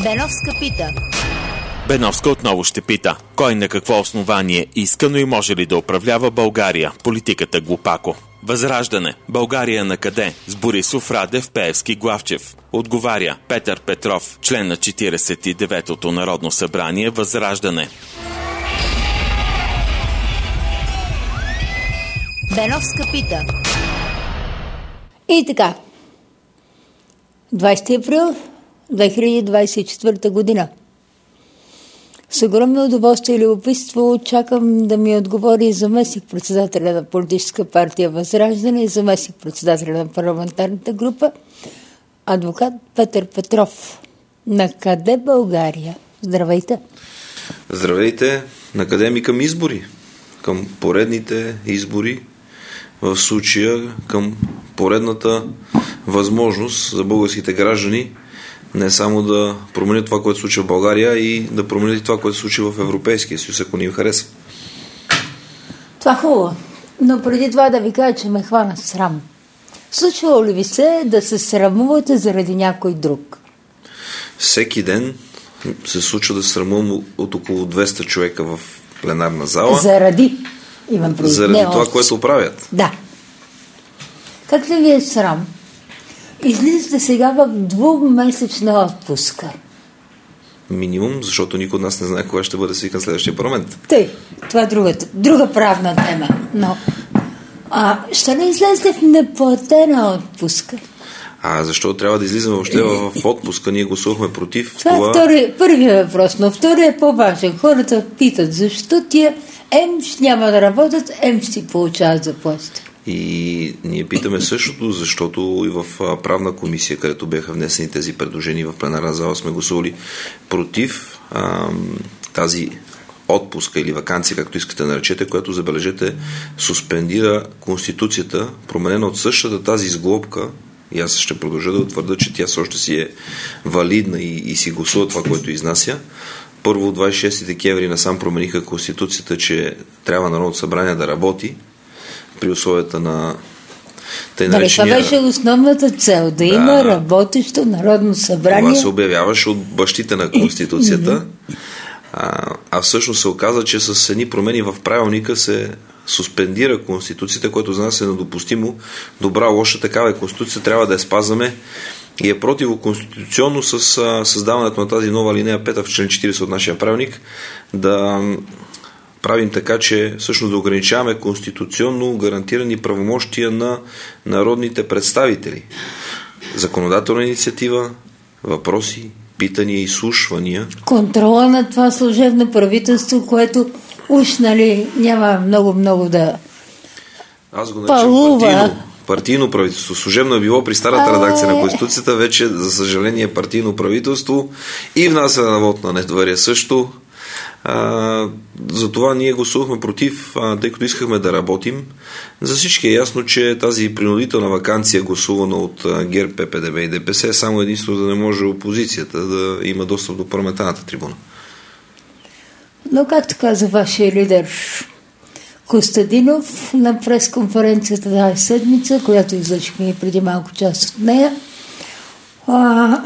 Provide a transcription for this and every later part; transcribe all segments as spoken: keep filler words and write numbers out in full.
Беновска пита. Беновска отново ще пита. Кой на какво основание иска, но и може ли да управлява България? Политиката глупако. Възраждане. България на къде? С Борисов, Радев, Пеевски, Главчев. Отговаря Петър Петров, член на четиридесет и деветото Народно събрание. Възраждане. Беновска пита. И така. двадесети април две хиляди двадесет и четвърта година. С огромно удоволствие и любопитство чакам да ми отговори заместник-председателя на политическа партия Възраждане и заместник-председателя на парламентарната група, адвокат Петър Петров. На къде България? Здравейте! Здравейте! На къде ми? Към избори. Към поредните избори. В случая към поредната възможност за българските граждани не само да променят това, което се случва в България, и да променят това, което се случва в Европейския съюз, ако не им харесва. Това хубаво. Но преди това да ви кажа, че ме хвана срам. Случвало ли ви се да се срамувате заради някой друг? Всеки ден се случва да се срамувам от около двеста човека в пленарна зала. Заради? Имам преди. Заради не, това, още. което правят. Да. Как ли ви е срам? Излизате сега в двумесечна отпуска. Минимум, защото никой от нас не знае кога ще бъде свикан следващия парламент. Тъй, това е другата, друга правна тема. Но а, ще не излезете в неплатена отпуска? А защо трябва да излизаме въобще в отпуска? Ние гласувахме против това. Това е втори, първият въпрос, но вторият е по-важен. Хората питат, защо тия ем няма да работят, ем ще получават заплащане. И ние питаме същото, защото и в правна комисия, където бяха внесени тези предложения в пленарна зала, сме гласували против а, тази отпуска или ваканция, както искате да наречете, която, забележете, суспендира Конституцията, променена от същата тази сглобка, и аз ще продължа да утвърда, че тя още си е валидна и, и си гласува това, което изнася. Първо, двадесет и шести декември насам промениха Конституцията, че трябва Народното събрание да работи при условията на тъй наречения... Дали, това беше основната цел, да, да има работещо Народно събрание. Това се обявяваше от бащите на Конституцията, а, а всъщност се оказа, че с едни промени в правилника се суспендира Конституцията, което за нас е недопустимо. Добра, лоша такава е Конституция, трябва да я спазваме и е противоконституционно с а, създаването на тази нова алинея пета в член четиридесет от нашия правилник да правим така, че всъщност да ограничаваме конституционно гарантирани правомощия на народните представители. Законодателна инициатива, въпроси, питания, изслушвания. Контрола на това служебно правителство, което уж, нали, няма много-много да Аз го наричам партийно, партийно правителство. Служебно е било при старата редакция на Конституцията, вече, за съжаление, партийно правителство и внасяне на вот на недоверие също. А, затова ние гласувахме против, а, тъй като искахме да работим. За всички е ясно, че тази принудителна ваканция, гласувана от а, ГЕРБ, Пе Пе Де Бе и Де Пе Се, е само единствено да не може опозицията да има достъп до парламентарната трибуна. Но както каза вашия лидер Костадинов на пресконференцията тази седмица, която излъчихме и преди малко част от нея, а,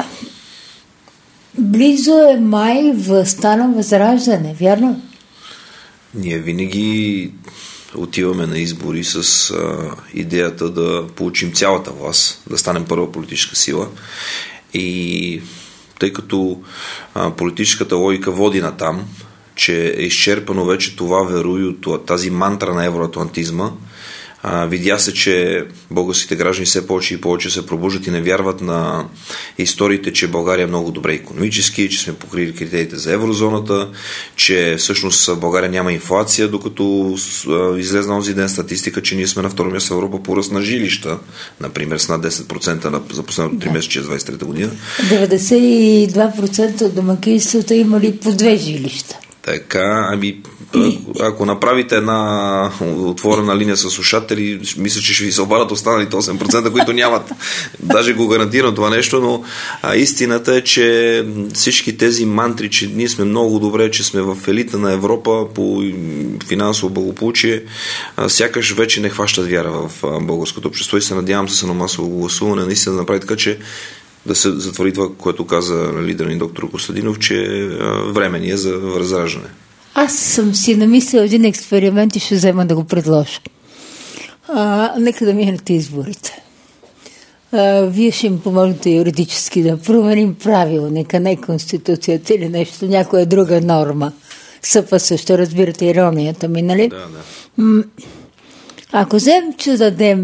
близо е май властта на Възраждане, вярно? Ние винаги отиваме на избори с а, идеята да получим цялата власт, да станем първа политическа сила, и тъй като а, политическата логика води на там, че е изчерпано вече това верую, тази мантра на евроатлантизма. А, видя се, че българските граждани все повече и повече се пробуждат и не вярват на историите, че България е много добре икономически, че сме покрили критериите за еврозоната, че всъщност България няма инфлация, докато излезна онзи ден статистика, че ние сме на второ място в Европа по ръст на жилища, например с над десет процента на, за последното три месече двадесет и трета година. деветдесет и два процента от домакинствата имали по две жилища. Така, ами, ако, ако направите една отворена линия с слушатели, мисля, че ще ви се обадят останалите осем процента, които нямат. Даже го гарантирам това нещо, но а, истината е, че всички тези мантри, че ние сме много добре, че сме в елита на Европа по финансово благополучие, а, сякаш вече не хващат вяра в а, българското общество и се надявам с едно масово гласуване наистина да направи така, че да се затвори това, което каза лидер ни доктор Костадинов, че е време е за възраждане. Аз съм си намислил един експеримент и ще взема да го предложа. А, нека да минете изборите. А, вие ще им помогнете юридически да променим правилника, не конституцията или нещо, някоя друга норма. Съпъсващо, разбирате иронията ми, нали? Да, да. Ако вземем, че дадем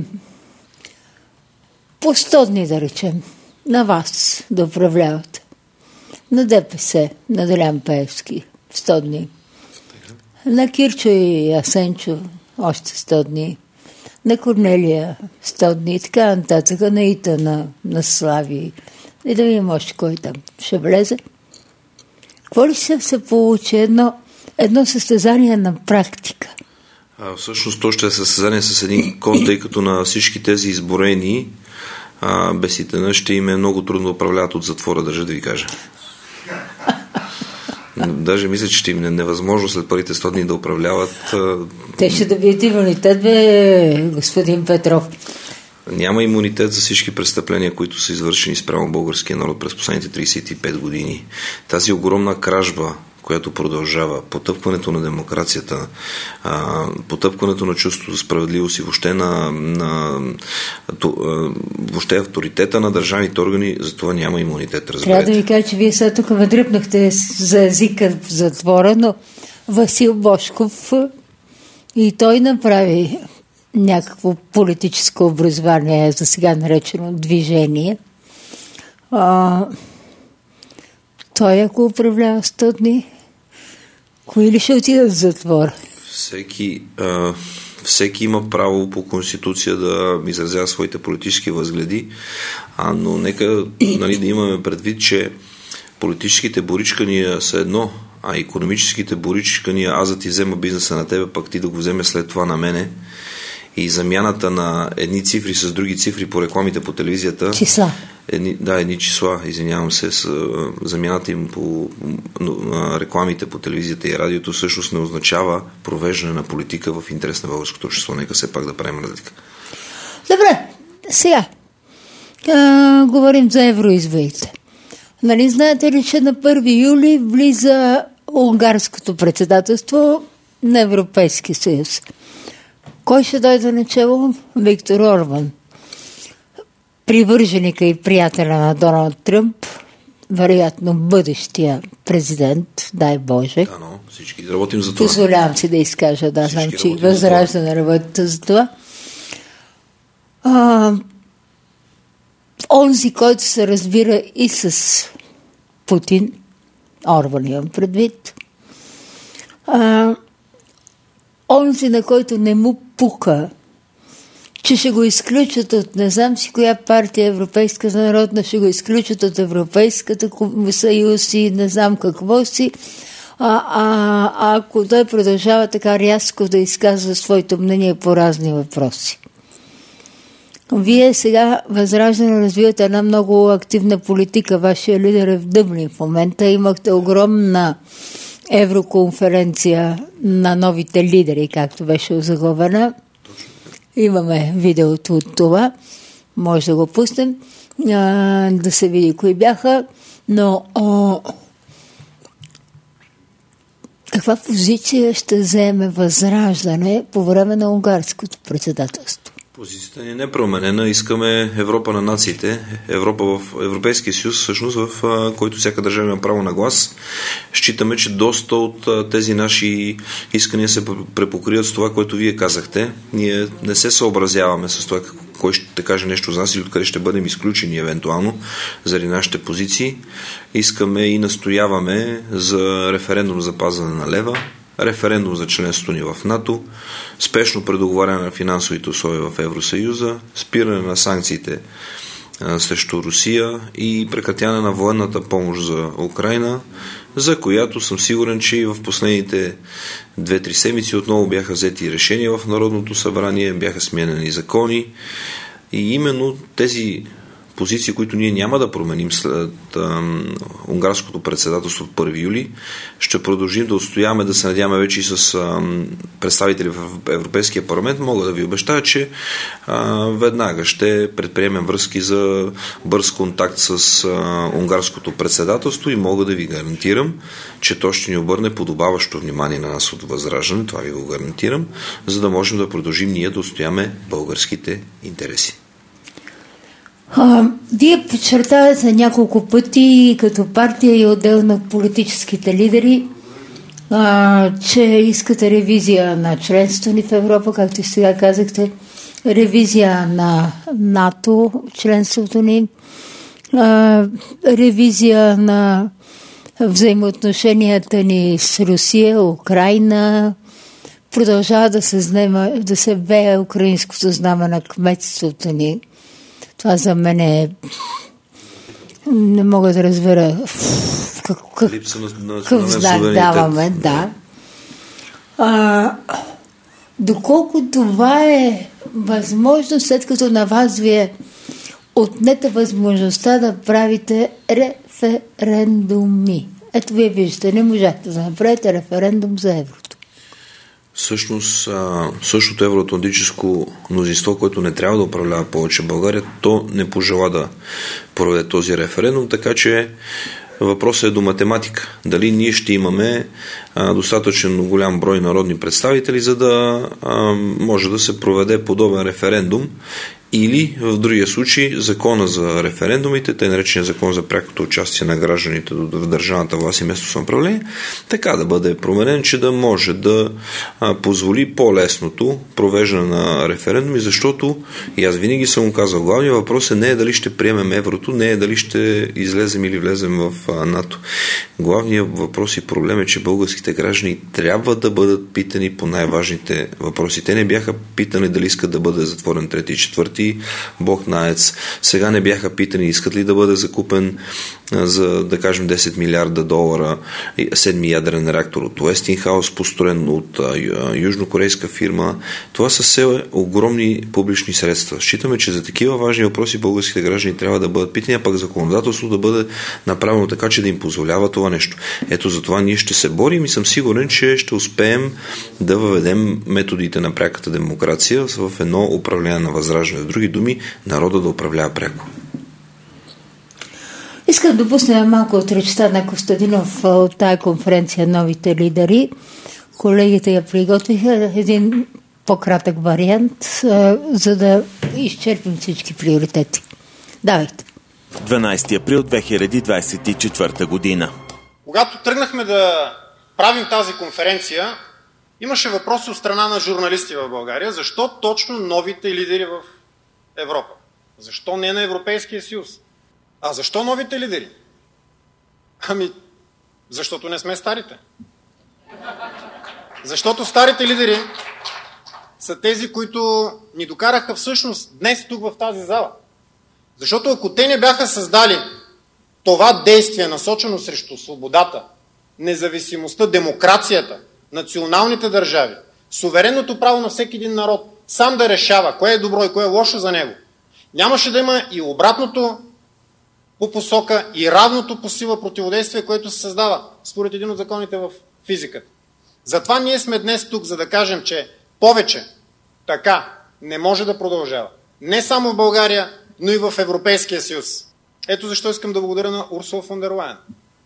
по сто дни, да речем, на вас да управлявате, на ДПС, на Делян Пеевски, сто дни, на Кирчо и Асенчо още сто дни, на Корнелия сто дни и така нататък, на Ита, на, на Слави и да видим още кой там ще влезе. Какво ли ще се получи едно, едно състезание на практика? А, всъщност то ще е състезание с един кон, тъй като на всички тези изборени а, беситена ще им е много трудно да управляват от затвора, държа да ви кажа. Даже мисля, че ще им е невъзможно след първите сто дни да управляват. Те ще добият имунитет, бе, господин Петров. Няма имунитет за всички престъпления, които са извършени спрямо българския народ през последните трийсет и пет години. Тази огромна кражба, която продължава, потъпкването на демокрацията, потъпкването на чувството за справедливост и въобще на, на въобще авторитета на държавните органи, за това няма имунитет, разберете. Трябва да ви кажа, че вие сега тук ме дръпнахте за езика в затвора, но Васил Божков и той направи някакво политическо образование, за сега наречено движение. А, той ако управлява сто дни, кои ли ще отидат в затвора? Всеки, а, всеки има право по Конституция да изразява своите политически възгледи, а, но нека нали, да имаме предвид, че политическите боричкания са едно, а икономическите боричкания, аз да ти взема бизнеса на тебе, пък ти да го вземе след това на мене, и замяната на едни цифри с други цифри по рекламите по телевизията. Числа. Едни, да, едни числа, извинявам се, с замяната им по на рекламите по телевизията и радиото всъщност не означава провеждане на политика в интерес на българското общество. Нека все пак да правим разлика. Добре, сега а, говорим за евроизборите. Нали знаете ли, че на първи юли влиза унгарското председателство на Европейския съюз? Кой ще дойде начело? Виктор Орбан. Привърженика и приятеля на Доналд Тръмп, вероятно бъдещия президент, дай Боже. Да, но всички работим за това. Позволявам си да изкажа, да, знам, че Възраждане работите за това. А, онзи, който се разбира и с Путин, Орбан имам предвид, а, онзи, на който не му пука, че ще го изключат от не знам си коя партия, Европейска народна, ще го изключат от Европейската съюз и не знам какво си, а, а, а ако той продължава така рязко да изказва своето мнение по разни въпроси. Вие сега Възраждане развивате една много активна политика. Вашия лидер е в Дъблин в момента. Имахте огромна евроконференция на новите лидери, както беше озаглавена. Имаме видеото от това. Може да го пуснем, а, да се види кои бяха. Но о, каква позиция ще вземе Възраждане по време на унгарското председателство? Позицията ни е непроменена. Искаме Европа на нациите, Европа в Европейския съюз, всъщност в който всяка държава има право на глас. Считаме, че доста от тези наши искания се препокриват с това, което вие казахте. Ние не се съобразяваме с това кой ще каже нещо за нас или откъде ще бъдем изключени евентуално заради нашите позиции. Искаме и настояваме за референдум за пазване на лева, референдум за членството ни в НАТО, спешно предоговаряне на финансовите условия в Евросъюза, спиране на санкциите а, срещу Русия и прекратяване на военната помощ за Украйна, за която съм сигурен, че и в последните две-три седмици отново бяха взети решения в Народното събрание, бяха сменени закони и именно тези позиции, които ние няма да променим след а, унгарското председателство от първи юли. Ще продължим да отстояваме, да се надяваме вече и с а, представители в Европейския парламент. Мога да ви обещая, че а, веднага ще предприемем връзки за бърз контакт с а, унгарското председателство и мога да ви гарантирам, че то ще ни обърне подобаващо внимание на нас от Възраждане, това ви го гарантирам, за да можем да продължим ние да отстояме българските интереси. А, вие подчертавате няколко пъти като партия и отделно политическите лидери, а, че искате ревизия на членството ни в Европа, както и сега казахте, ревизия на НАТО, членството ни, а, ревизия на взаимоотношенията ни с Русия, Украйна, продължава да се, знема, да се вее украинското знаме на кметството ни. Това за мен е... Не мога да разбера какъв, какъв знак даваме. Да. А, доколко това е възможно, след като на вас ви е отнета възможността да правите референдуми. Ето вие виждате, не можахте да направите референдум за еврото. Всъщност, същото евроатлантическо мнозинство, което не трябва да управлява повече България, то не пожела да проведе този референдум, така че въпросът е до математика. Дали ние ще имаме а, достатъчно голям брой народни представители, за да а, може да се проведе подобен референдум, или в другия случай закона за референдумите, тъй наречения закон за прякото участие на гражданите в държавната власт и местно самоуправление, така да бъде променен, че да може да а, позволи по-лесното провеждане на референдуми, защото, и аз винаги съм го казал, главният въпрос е не е дали ще приемем еврото, не е дали ще излезем или влезем в а, НАТО. Главният въпрос и проблем е, че българските граждани трябва да бъдат питани по най-важните въпроси. Те не бяха питани дали искат да бъде затворен трети и четвърти Бог на АЕЦ. Сега не бяха питани искат ли да бъде закупен за, да кажем, десет милиарда долара седми ядрен реактор от Уестингхаус, построен от южнокорейска фирма. Това са все огромни публични средства. Считаме, че за такива важни въпроси българските граждани трябва да бъдат питани, а пък законодателството да бъде направено така, че да им позволява това нещо. Ето за това ние ще се борим и съм сигурен, че ще успеем да въведем методите на пряката демокрация в едно управление на Възраждане. В други думи, народа да управлява пряко. Искам да пусна малко от речта на Костадинов от тая конференция Новите лидери. Колегите я приготвиха един по-кратък вариант, за да изчерпим всички приоритети. Давайте. дванадесети април две хиляди двадесет и четвърта година. Когато тръгнахме да правим тази конференция, имаше въпроси от страна на журналисти в България. Защо точно новите лидери в Европа? Защо не на Европейския съюз? А защо новите лидери? Ами, защото не сме старите. Защото старите лидери са тези, които ни докараха всъщност днес тук в тази зала. Защото ако те не бяха създали това действие, насочено срещу свободата, независимостта, демокрацията, националните държави, суверенното право на всеки един народ сам да решава кое е добро и кое е лошо за него, нямаше да има и обратното по посока и равното по сила противодействие, което се създава според един от законите в физиката. Затова ние сме днес тук, за да кажем, че повече така не може да продължава. Не само в България, но и в Европейския съюз. Ето защо искам да благодаря на Урсула фон дер Лайен.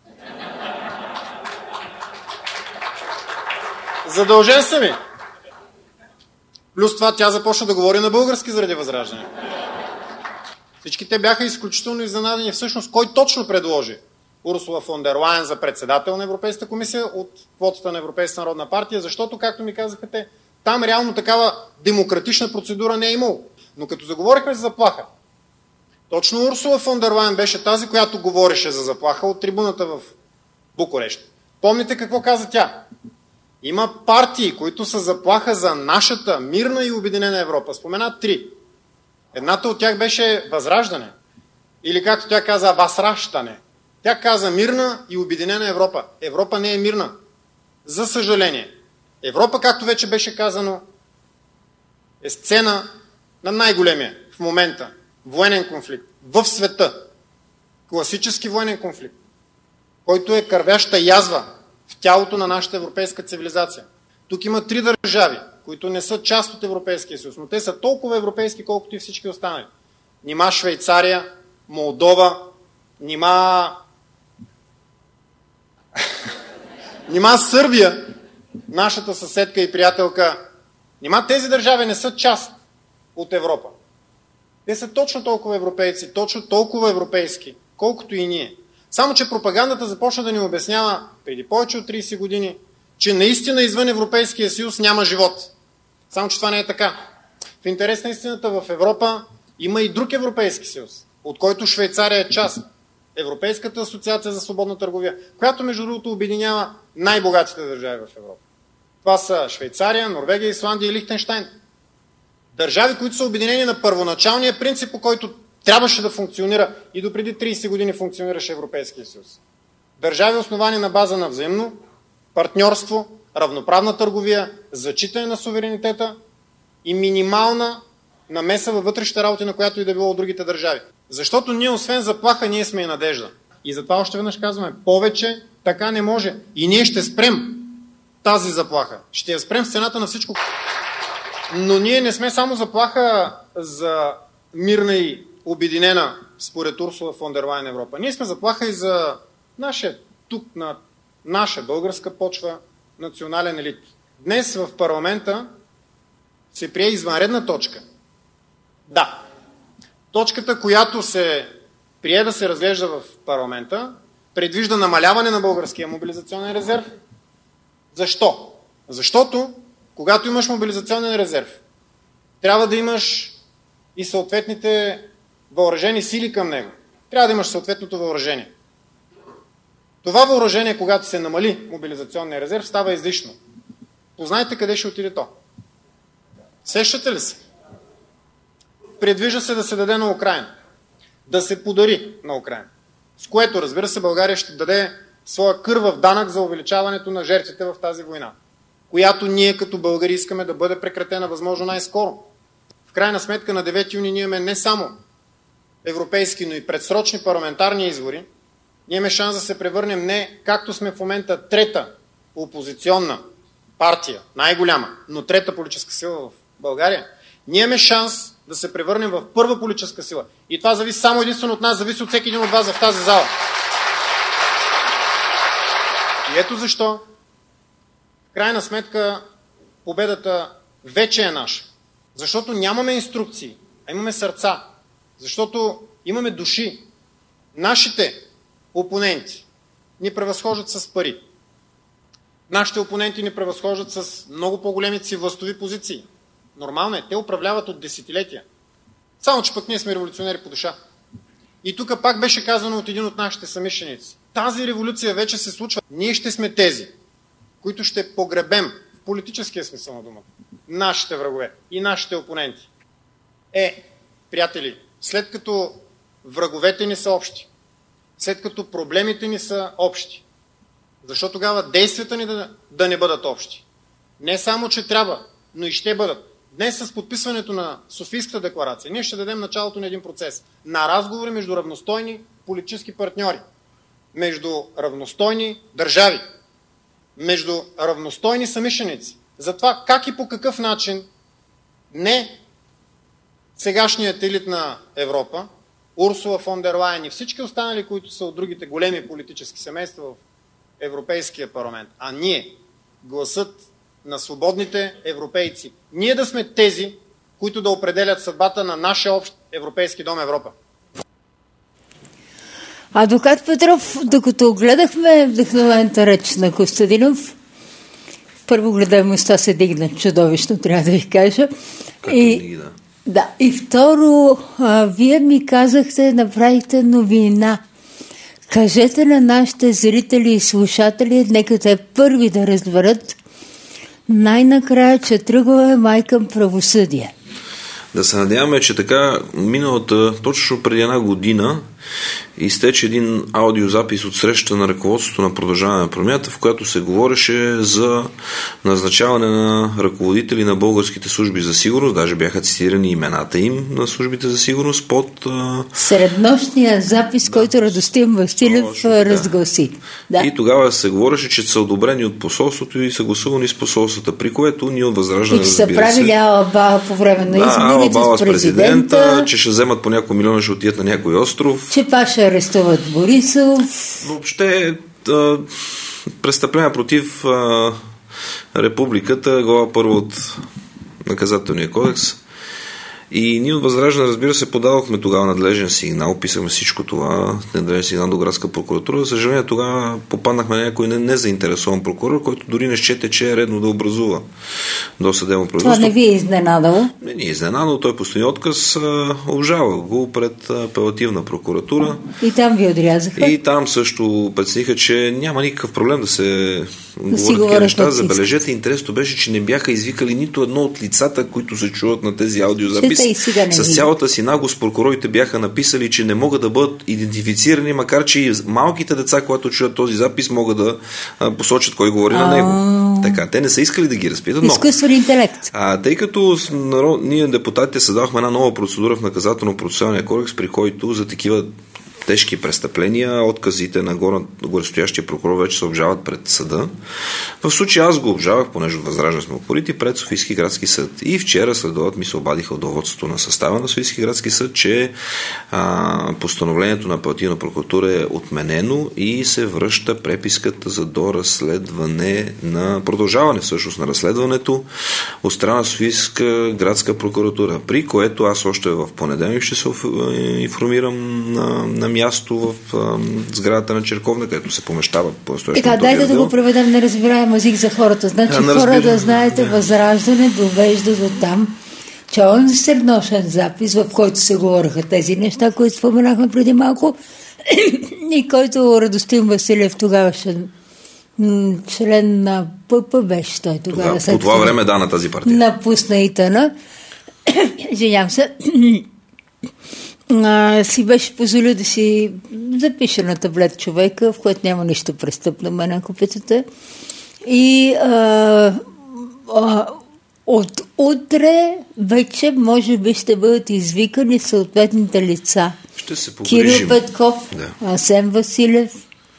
Задължен съм ми. Плюс това тя започна да говори на български заради Възраждане. Всички те бяха изключително изненадани всъщност кой точно предложи Урсула фон дер Лайен за председател на Европейската комисия от квотата на Европейската народна партия, защото, както ми казаха те, там реално такава демократична процедура не е имало. Но като заговорихме за заплаха, точно Урсула фон дер Лайен беше тази, която говореше за заплаха от трибуната в Букурещ. Помните какво каза тя? Има партии, които са заплаха за нашата мирна и обединена Европа. Спомена три. Едната от тях беше Възраждане. Или както тя каза, Възраждане. Тя каза мирна и обединена Европа. Европа не е мирна. За съжаление. Европа, както вече беше казано, е сцена на най-големия в момента военен конфликт в света, класически военен конфликт, който е кървяща язва в тялото на нашата европейска цивилизация. Тук има три държави, които не са част от Европейския съюз, но те са толкова европейски, колкото и всички останали. Нима Швейцария, Молдова, нима... нима Сърбия, нашата съседка и приятелка, нима тези държави не са част от Европа. Те са точно толкова европейци, точно толкова европейски, колкото и ние. Само че пропагандата започна да ни обяснява преди повече от трийсет години, че наистина извън Европейския съюз няма живот. Само че това не е така. В интерес на истината в Европа има и друг Европейски съюз, от който Швейцария е част. Европейската асоциация за свободна търговия, която между другото обединява най-богатите държави в Европа. Това са Швейцария, Норвегия, Исландия и Лихтенщайн. Държави, които са обединени на първоначалния принцип, по който трябваше да функционира и допреди трийсет години функционираше Европейския съюз. Държави, основани на база на взаимно партньорство, равноправна търговия, зачитане на суверенитета и минимална намеса във вътрешните работи, на която и да било от другите държави. Защото ние, освен заплаха, ние сме и надежда. И затова още веднъж казваме, повече така не може. И ние ще спрем тази заплаха. Ще я спрем с цената на всичко. Но ние не сме само заплаха за мирна и обединена, според Урсула фон дер Лайен, Европа. Ние сме заплаха и за нашия, тук на наша българска почва, национален елит. Днес в парламента се прие извънредна точка. Да. Точката, която се прие да се разглежда в парламента, предвижда намаляване на българския мобилизационен резерв. Защо? Защото, когато имаш мобилизационен резерв, трябва да имаш и съответните въоръжени сили към него. Трябва да имаш съответното въоръжение. Това въоръжение, когато се намали мобилизационния резерв, става излишно. Познайте къде ще отиде то. Сещате ли се? Предвижда се да се даде на Украйна. Да се подари на Украйна. С което, разбира се, България ще даде своя кървав данък за увеличаването на жертвите в тази война, която ние като българи искаме да бъде прекратена възможно най-скоро. В крайна сметка на девети юни ние имаме не само европейски, но и предсрочни парламентарни избори. Ние имаме шанс да се превърнем не както сме в момента трета опозиционна партия, най-голяма, но трета политическа сила в България. Ние имаме шанс да се превърнем в първа политическа сила. И това зависи само единствено от нас, зависи от всеки един от вас в тази зала. И ето защо, в крайна сметка, победата вече е наша. Защото нямаме инструкции, а имаме сърца. Защото имаме души. Нашите опоненти ни превъзхождат с пари. Нашите опоненти ни превъзхождат с много по-големите си властови позиции. Нормално е, те управляват от десетилетия. Само че пък ние сме революционери по душа. И тук пак беше казано от един от нашите съмишленици. Тази революция вече се случва. Ние ще сме тези, които ще погребем в политическия смисъл на думата нашите врагове и нашите опоненти. Е, приятели, след като враговете ни са общи, след като проблемите ни са общи, защо тогава действията ни да, да не бъдат общи? Не само, че трябва, но и ще бъдат. Днес с подписването на Софийската декларация ние ще дадем началото на един процес на разговори между равностойни политически партньори, между равностойни държави, между равностойни съмишленици. За това как и по какъв начин не сегашният елит на Европа, Урсула фон дер Лайен и всички останали, които са от другите големи политически семейства в Европейския парламент, а ние, гласът на свободните европейци, ние да сме тези, които да определят съдбата на нашия общ европейски дом Европа. Адвокат Петров, докато гледахме вдъхновената реч на Костадинов, първо гледаемостта се дигна чудовищно, трябва да ви кажа. И, да. Да, и второ, а, вие ми казахте, направихте новина. Кажете на нашите зрители и слушатели, нека те първи да разберат най-накрая, че тръгваме май към правосъдие. Да се надяваме, че така миналата, точно преди една година, изтече един аудиозапис от среща на ръководството на Продължаване на промяната, в която се говореше за назначаване на ръководители на българските служби за сигурност, даже бяха цитирани имената им на службите за сигурност под... Среднощния запис, да, който Радостин Василев разгласи. Да. И тогава се говореше, че са одобрени от посолството и съгласувани с посолствата, при което ние от Възраждане, и че са правили алабала по време на изборите да, с президента, президента, че ще вземат по няколко милиона, ще отият на някой остров, че па ще арестуват Борисов. Въобще да, престъпления против а, републиката, глава първа от наказателния кодекс. И ние от Възраждане, разбира се, подавахме тогава надлежен сигнал, писахме всичко това, надлежен сигнал до градска прокуратура. За съжаление, тогава попаднахме на някой незаинтересован прокурор, който дори не счете, че е редно да образува досъдебно производство. Това не ви е изненадало? Не ни е изненадало, той последния отказ обжава го пред апелативна прокуратура. И там ви отрязаха? И там също прецениха, че няма никакъв проблем да се да говорят такива неща. Забележете, интересното беше, че не бяха извикали нито едно от лицата, които се чуват на тези аудиозаписи. С цялата си наглост прокурорите бяха написали, че не могат да бъдат идентифицирани, макар че и малките деца, когато чуят този запис, могат да а, посочат кой говори на него. Така, те не са искали да ги разпитат. Изкуствен интелект. А, тъй като народ, ние депутатите създавахме една нова процедура в наказателно-процесуалния кодекс, при който за такива тежки престъпления, отказите на горестоящия прокурор вече се обжават пред съда. В случая аз го обжавах, понеже от Възраждане сме упорити, пред Софийски градски съд. И вчера следоват ми се обадиха от деловодството на състава на Софийски градски съд, че а, постановлението на апелативна прокуратура е отменено и се връща преписката за доразследване на продължаване всъщност на разследването от страна на Софийска градска прокуратура, при което аз още в понеделник ще се информирам на, на място в а, сградата на Черковна, където се помещава по-настоящето. Така, дайте да го проведем на разбираем език за хората. Значи а, хора разбира... да знаете, да. Възраждане довежда до там, че он среднощен запис, в който се говориха тези неща, които споменахме преди малко, и който Радостин Василев тогавашен член на ПП беше той тогава. По това време да, на тази партия. Напусна ИТН. Извинявам се. А, си беше позволил да си запише на таблет човека, в което няма нищо престъпно, мене купицата. И а, а, от утре вече може би ще бъдат извикани съответните лица. Ще се погрижим. Кирил Петков, да. Асен Василев,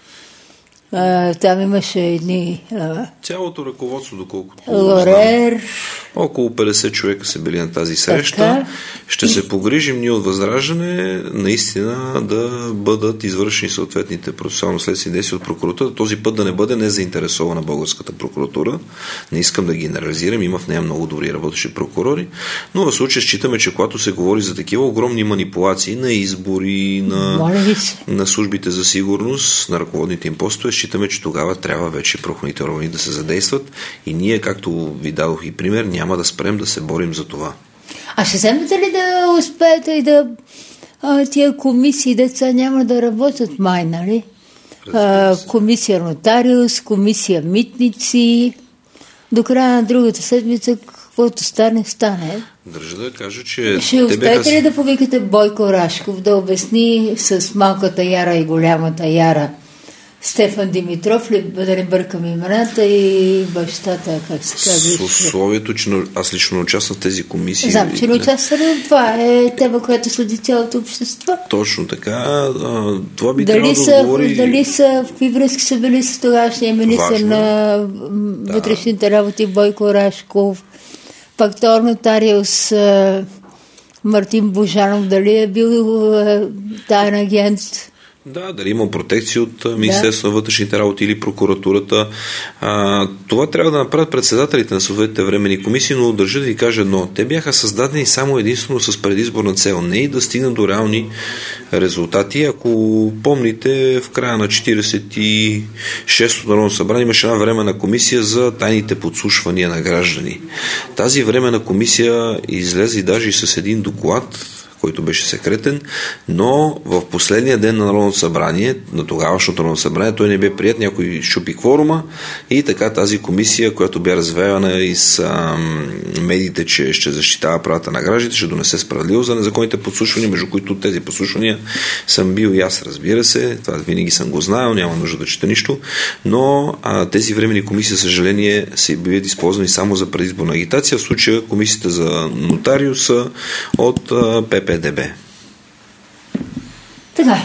а, там имаше едни... А, цялото ръководство, доколкото Лорер... знам. Около петдесет човека са били на тази среща. Така. Ще се погрижим ние от Възраждане наистина да бъдат извършени съответните процесуално-следствени действия от прокуратурата. Този път да не бъде незаинтересована българската прокуратура. Не искам да ги генерализирам, има в нея много добри работещи прокурори, но в случая считаме, че когато се говори за такива огромни манипулации на избори, на, на службите за сигурност, на ръководните им постове, считаме, че тогава трябва вече правоохранителните органи да се задействат и ние, както ви дадох и пример, няма да спрем да се борим за това. А ще вземете ли да успеете и да а, тия комисии, деца няма да работят май, нали? А, комисия нотариус, комисия митници, до края на другата седмица, каквото стане, стане. Държа да кажа, че... Ще успеете бяха... ли да повикате Бойко Рашков да обясни с малката Яра и голямата Яра Стефан Димитров ли, да не бъркам имената, и бащата, как се казва? С условието, че аз лично участвам в тези комисии. Знам, че не участвам, това е тема, която следи цялото общество. Точно така. Това би дали трябвало са, да отговори... Дали са, в какви връзки са били с тогавашния министър на да. вътрешните работи Бойко Рашков, пак този нотариус Мартин Божанов, дали е бил таен агент? Да, дали има протекция от Министерството да. на вътрешните работи или прокуратурата. А, това трябва да направят председателите на съответните временни комисии, но държа да ви кажа едно. Те бяха създадени само единствено с предизборна цел. Не и да стигнат до реални резултати. Ако помните, в края на четиридесет и шестото Народно събрание имаше една временна комисия за тайните подслушвания на граждани. Тази временна комисия излезе даже и с един доклад, който беше секретен, но в последния ден на Народното събрание, на тогавашното Народно събрание, той не бе прият, някой щупи кворума и така тази комисия, която бе развеяна из а, медиите, че ще защитава правата на гражданите, ще донесе справедливост за незаконните подслушвания, между които тези подслушвания съм бил и аз, разбира се, това винаги съм го знаел, няма нужда да чета нищо, но а, тези временни комисии, за съжаление, са биват използвани само за предизборна агитация, в случая комисията за нотариуса от а, П П Д Б. Така.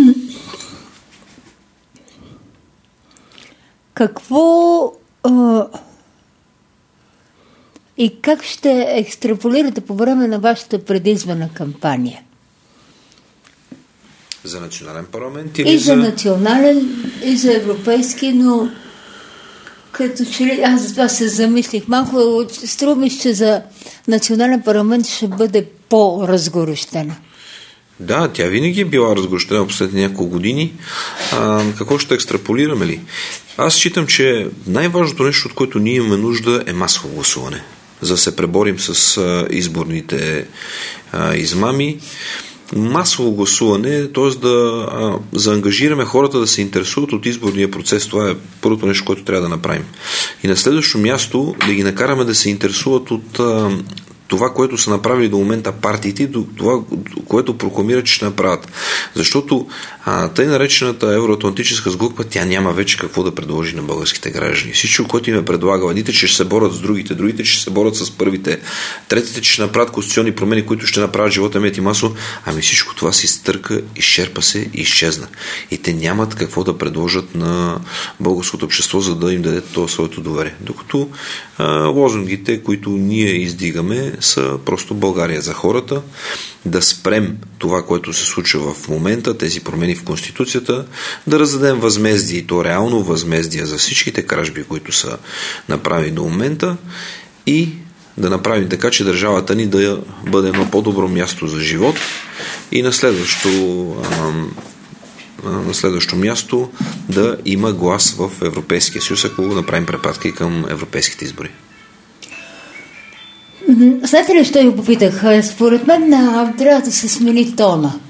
Какво а, и как ще екстраполирате по време на вашата предизборна кампания? За национален парламент или и за... за национален, и за европейски, но като че ли, аз за това се замислих малко, струва ми, че за национален парламент ще бъде по-разгорещена. Да, тя винаги е била разгорещена в последните няколко години. А, какво ще екстраполираме ли? Аз считам, че най-важното нещо, от което ние имаме нужда, е масово гласуване, за да се преборим с а, изборните а, измами. Масово гласуване, т.е. да а, заангажираме хората да се интересуват от изборния процес. Това е първото нещо, което трябва да направим. И на следващо място да ги накараме да се интересуват от а, това, което са направили до момента партиите, до това, което прокламират, че ще направят. Защото а, тъй наречената евроатлантическа сглупа, тя няма вече какво да предложи на българските граждани. Всичко, което им е предлагало, едните, че ще се борят с другите, другите, че ще се борят с първите, третите, че ще направят конституционни промени, които ще направят живота мет и масо, ами всичко това си стърка, изчерпа се и изчезна. И те нямат какво да предложат на българското общество, за да им даде това своето доверие. Докато а, лозунгите, които ние издигаме, са просто България за хората, да спрем това, което се случва в момента, тези промени в Конституцията, да раздадем възмездие, и то реално възмездие за всичките кражби, които са направени до момента, и да направим така, че държавата ни да бъде едно по-добро място за живот, и на следващо, на следващо място да има глас в Европейския съюз, ако направим препратки към европейските избори. Знаете ли, що я попитах? Според мен трябва да се смени тона.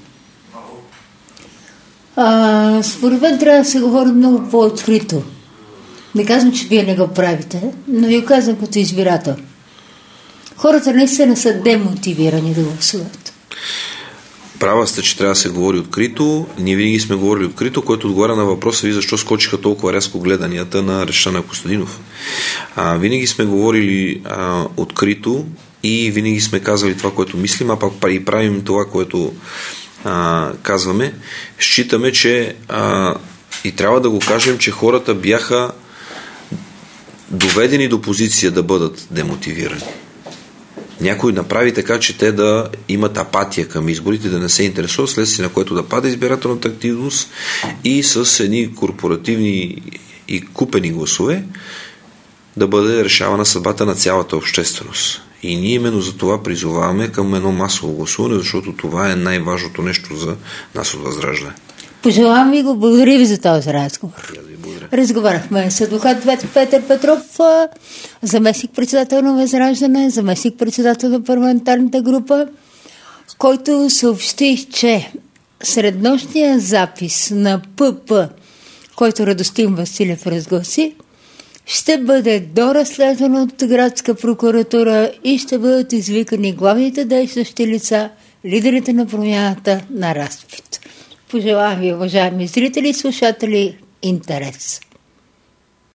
А, според мен трябва да се говори много по-открито. Не казвам, че вие не го правите, но ви казвам като избирател. Хората наистина са демотивирани да гласуват. Права сте, че трябва да се говори открито. Ние винаги сме говорили открито, което отговаря на въпроса ви защо скочиха толкова рязко гледанията на речта на Костадинов. А, винаги сме говорили а, открито и винаги сме казали това, което мислим, а пак и правим това, което а, казваме. Считаме, че а, и трябва да го кажем, че хората бяха доведени до позиция да бъдат демотивирани. Някой направи така, че те да имат апатия към изборите, да не се интересуват, следствие на което да пада избирателната активност и с едни корпоративни и купени гласове да бъде решавана съдбата на цялата общественост. И ние именно за това призоваваме към едно масово гласуване, защото това е най-важното нещо за нас от Възраждане. Пожелавам ви го, благодаря ви за този разговор. Разговаряхме с адвокат Петър Петров, заместник-председател на Възраждане, заместник-председател на парламентарната група, който съобщи, че среднощния запис на ПП, който Радостин Василев разгласи, ще бъде доразследван от градска прокуратура и ще бъдат извикани главните действащи лица, лидерите на промяната на разпит. Пожелавам ви, уважаеми зрители и слушатели, интерес.